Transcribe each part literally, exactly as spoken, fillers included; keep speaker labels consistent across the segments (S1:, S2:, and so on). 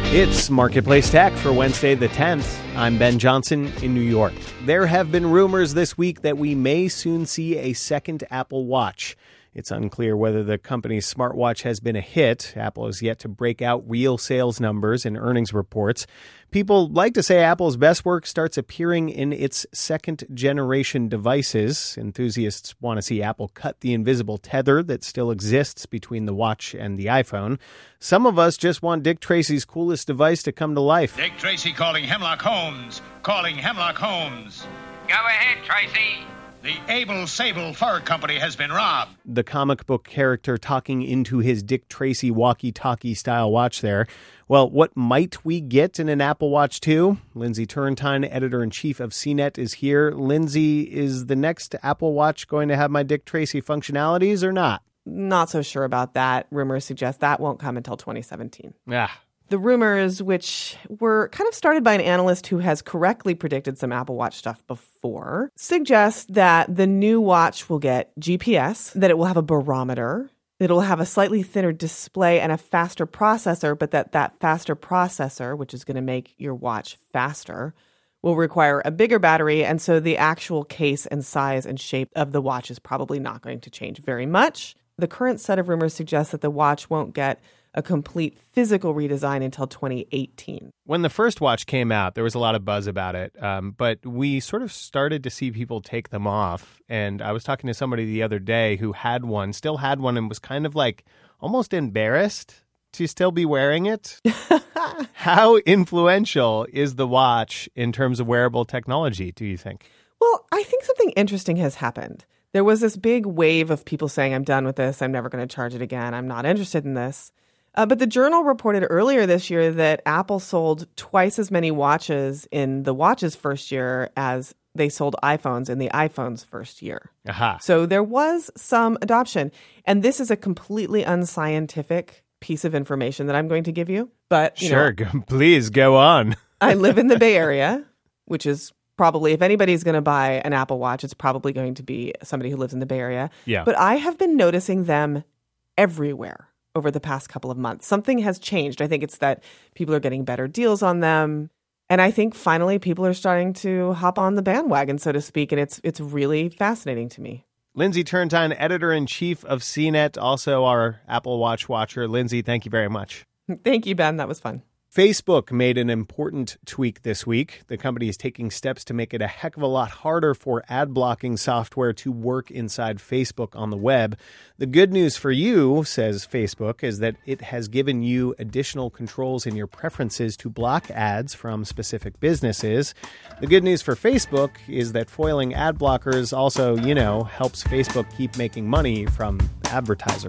S1: It's Marketplace Tech for Wednesday the tenth. I'm Ben Johnson in New York. There have been rumors this week that we may soon see a second Apple Watch. It's unclear whether the company's smartwatch has been a hit. Apple has yet to break out real sales numbers in earnings reports. People like to say Apple's best work starts appearing in its second-generation devices. Enthusiasts want to see Apple cut the invisible tether that still exists between the watch and the iPhone. Some of us just want Dick Tracy's coolest device to come to life.
S2: Dick Tracy calling Hemlock Holmes. Calling Hemlock Holmes.
S3: Go ahead, Tracy.
S2: The Able Sable Fur Company has been robbed.
S1: The comic book character talking into his Dick Tracy walkie-talkie style watch there. Well, what might we get in an Apple Watch two? Lindsay Turrentine, editor-in-chief of C net, is here. Lindsay, is the next Apple Watch going to have my Dick Tracy functionalities or not?
S4: Not so sure about that. Rumors suggest that won't come until twenty seventeen.
S1: Ah.
S4: The rumors, which were kind of started by an analyst who has correctly predicted some Apple Watch stuff before, suggest that the new watch will get G P S, that it will have a barometer, it'll have a slightly thinner display and a faster processor, but that that faster processor, which is going to make your watch faster, will require a bigger battery. And so the actual case and size and shape of the watch is probably not going to change very much. The current set of rumors suggests that the watch won't get a complete physical redesign until twenty eighteen.
S1: When the first watch came out, there was a lot of buzz about it, um, but we sort of started to see people take them off. And I was talking to somebody the other day who had one, still had one, and was kind of like almost embarrassed to still be wearing it. How influential is the watch in terms of wearable technology, do you think?
S4: Well, I think something interesting has happened. There was this big wave of people saying, I'm done with this. I'm never going to charge it again. I'm not interested in this. Uh, but the Journal reported earlier this year that Apple sold twice as many watches in the watch's first year as they sold iPhones in the iPhone's first year.
S1: Aha.
S4: So there was some adoption. And this is a completely unscientific piece of information that I'm going to give you. But you
S1: Sure,
S4: know,
S1: go, please go on.
S4: I live in the Bay Area, which is probably, if anybody's going to buy an Apple Watch, it's probably going to be somebody who lives in the Bay Area.
S1: Yeah.
S4: But I have been noticing them everywhere over the past couple of months. Something has changed. I think it's that people are getting better deals on them. And I think finally people are starting to hop on the bandwagon, so to speak. And it's it's really fascinating to me.
S1: Lindsay Turrentine, editor-in-chief of C net, also our Apple Watch watcher. Lindsay, thank you very much.
S4: Thank you, Ben. That was fun.
S1: Facebook made an important tweak this week. The company is taking steps to make it a heck of a lot harder for ad blocking software to work inside Facebook on the web. The good news for you, says Facebook, is that it has given you additional controls in your preferences to block ads from specific businesses. The good news for Facebook is that foiling ad blockers also, you know, helps Facebook keep making money from advertisers.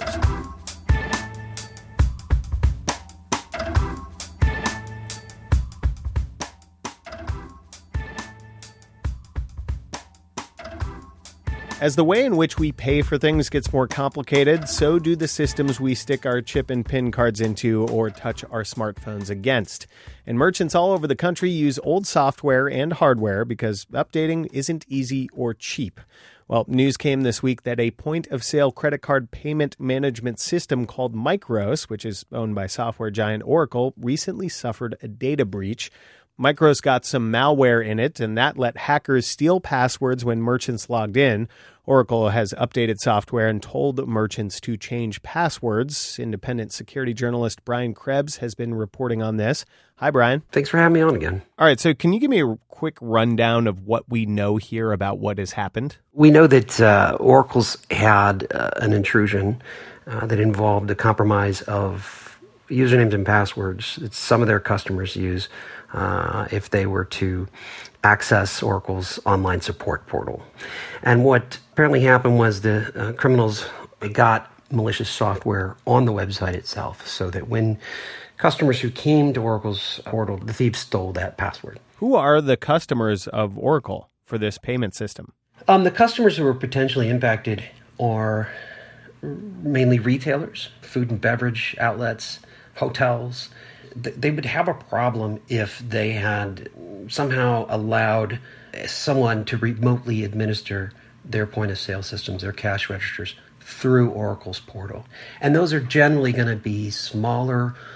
S1: As the way in which we pay for things gets more complicated, so do the systems we stick our chip and PIN cards into or touch our smartphones against. And merchants all over the country use old software and hardware because updating isn't easy or cheap. Well, news came this week that a point-of-sale credit card payment management system called Micros, which is owned by software giant Oracle, recently suffered a data breach. Micros got some malware in it, and that let hackers steal passwords when merchants logged in. Oracle has updated software and told merchants to change passwords. Independent security journalist Brian Krebs has been reporting on this. Hi, Brian.
S5: Thanks for having me on again.
S1: All right, so can you give me a quick rundown of what we know here about what has happened?
S5: We know that uh, Oracle's had uh, an intrusion uh, that involved the compromise of usernames and passwords that some of their customers use uh, if they were to access Oracle's online support portal. And what apparently happened was the uh, criminals got malicious software on the website itself so that when customers who came to Oracle's portal, the thieves stole that password.
S1: Who are the customers of Oracle for this payment system?
S5: Um, the customers who were potentially impacted are mainly retailers, food and beverage outlets, hotels. They would have a problem if they had somehow allowed someone to remotely administer their point of sale systems, their cash registers, through Oracle's portal. And those are generally going to be smaller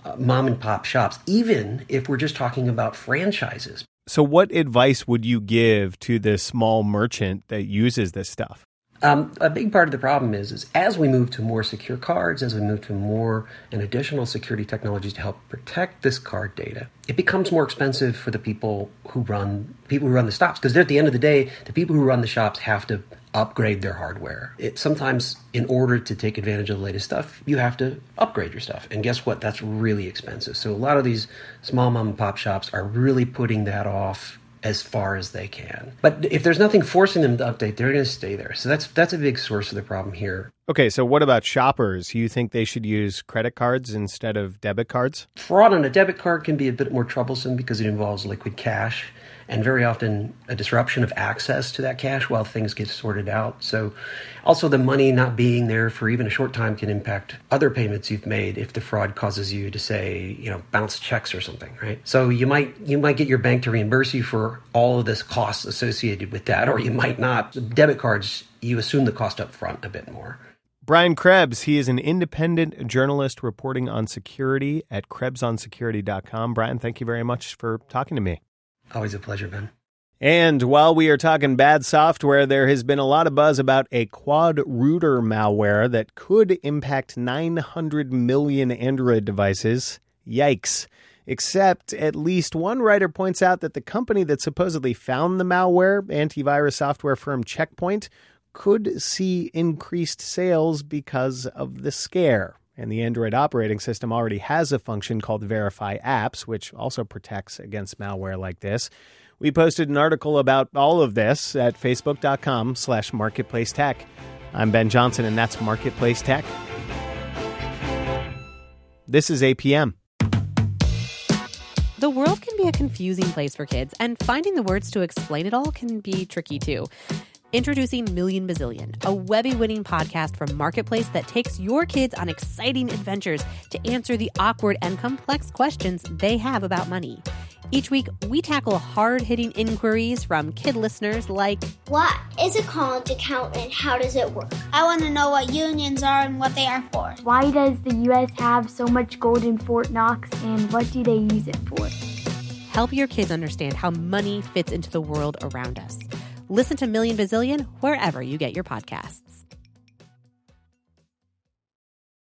S5: uh, mom and pop shops, even if we're just talking about franchises.
S1: So what advice would you give to the small merchant that uses this stuff?
S5: Um, a big part of the problem is, is as we move to more secure cards, as we move to more and additional security technologies to help protect this card data, it becomes more expensive for the people who run people who run the stops. Because at the end of the day, the people who run the shops have to upgrade their hardware. It, sometimes, in order to take advantage of the latest stuff, you have to upgrade your stuff. And guess what? That's really expensive. So a lot of these small mom and pop shops are really putting that off as far as they can. But if there's nothing forcing them to update, they're going to stay there. So that's that's a big source of the problem here.
S1: Okay, so what about shoppers? You think they should use credit cards instead of debit cards?
S5: Fraud on a debit card can be a bit more troublesome because it involves liquid cash and very often a disruption of access to that cash while things get sorted out. So also the money not being there for even a short time can impact other payments you've made if the fraud causes you to, say, you know, bounce checks or something, right? So you might you might get your bank to reimburse you for all of this costs associated with that, or you might not. Debit cards, you assume the cost up front a bit more.
S1: Brian Krebs, he is an independent journalist reporting on security at krebs on security dot com. Brian, thank you very much for talking to me.
S5: Always a pleasure, Ben.
S1: And while we are talking bad software, there has been a lot of buzz about a quad rooter malware that could impact nine hundred million Android devices. Yikes. Except at least one writer points out that the company that supposedly found the malware, antivirus software firm Check Point, could see increased sales because of the scare. And the Android operating system already has a function called Verify Apps, which also protects against malware like this. We posted an article about all of this at facebook.com slash marketplace tech. I'm Ben Johnson, and that's Marketplace Tech. This is A P M.
S6: The world can be a confusing place for kids, and finding the words to explain it all can be tricky too. Introducing Million Bazillion, a Webby-winning podcast from Marketplace that takes your kids on exciting adventures to answer the awkward and complex questions they have about money. Each week, we tackle hard-hitting inquiries from kid listeners like,
S7: what is a college account and how does it work?
S8: I want to know what unions are and what they are for.
S9: Why does the U S have so much gold in Fort Knox, and what do they use it for?
S6: Help your kids understand how money fits into the world around us. Listen to Million Bazillion wherever you get your podcasts.